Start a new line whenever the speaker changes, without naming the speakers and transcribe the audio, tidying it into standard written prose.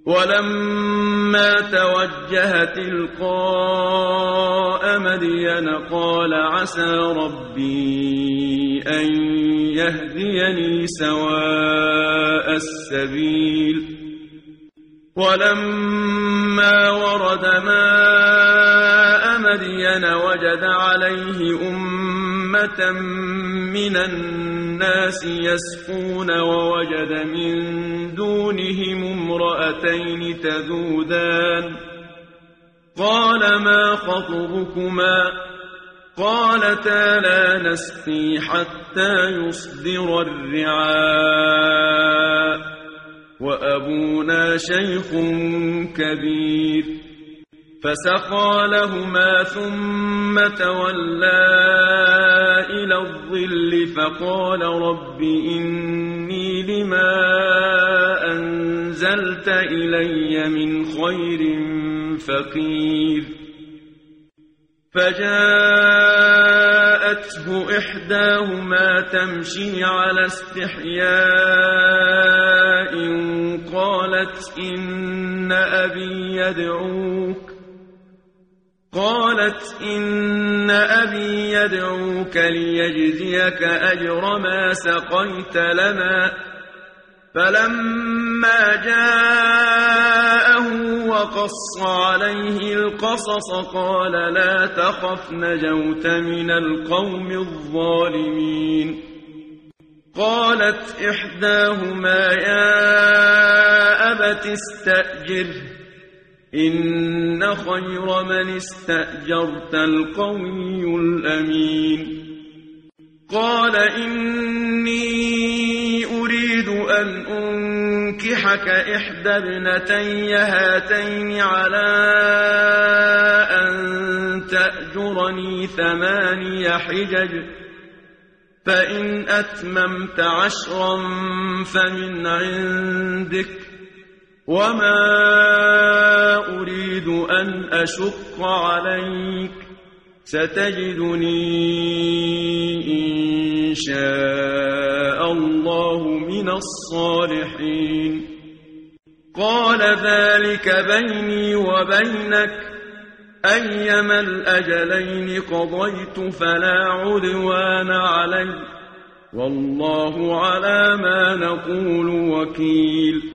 ولما توجه تلقاء مدين قال عسى ربي أن يهديني سواء السبيل ولما ورد ماء مدين وجد عليه أمة من الناس يسقون ووجد من دونهم امرأتين تذودان قال ما خطبكما قالتا لا نسقي حتى يصدر الرعاء وأبونا شيخ كبير فسقى لهما ثم تولى إلى الظل فقال رب إني لما أنزلت إلي من خير فقير فجاءته إحداهما تمشي على استحياء قالت إن أبي يدعوك ليجزيك أجر ما سقيت لنا فلما جاءه وقص عليه القصص قال لا تخف نجوت من القوم الظالمين قالت إحداهما يا أبت استأجره إن خير من استأجرت القوي الأمين قال إني أريد أن أنكحك إحدى ابنتي هاتين على أن تأجرني 8 حجج فإن أتممت 10 فمن عندك وما أريد أن أشق عليك ستجدني إن شاء الله من الصالحين قال ذلك بيني وبينك أيما الأجلين قضيت فلا عدوان علي والله على ما نقول وكيل